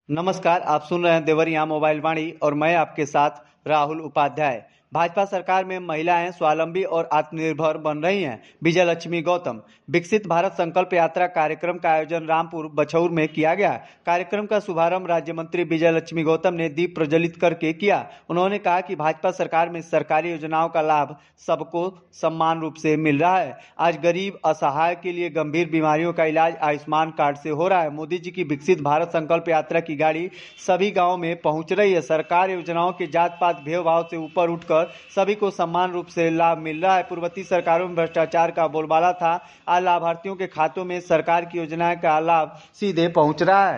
नमस्कार, आप सुन रहे हैं देवरिया मोबाइल वाणी और मैं आपके साथ राहुल उपाध्याय। भाजपा सरकार में महिलाएं स्वावलंबी और आत्मनिर्भर बन रही हैं। विजय लक्ष्मी गौतम। विकसित भारत संकल्प यात्रा कार्यक्रम का आयोजन रामपुर बछौर में किया गया। कार्यक्रम का शुभारंभ राज्य मंत्री विजय लक्ष्मी गौतम ने दीप प्रज्वलित करके किया। उन्होंने कहा कि भाजपा सरकार में सरकारी योजनाओं का लाभ सबको समान रूप से मिल रहा है। आज गरीब असहाय के लिए गंभीर बीमारियों का इलाज आयुष्मान कार्ड से हो रहा है। मोदी जी की विकसित भारत संकल्प यात्रा की गाड़ी सभी गाँव में पहुंच रही है। सरकार योजनाओं के जात पात भेदभाव से ऊपर उठकर सभी को समान रूप से लाभ मिल रहा है। पूर्ववर्ती सरकारों में भ्रष्टाचार का बोलबाला था। आज लाभार्थियों के खातों में सरकार की योजनाएं का लाभ सीधे पहुंच रहा है।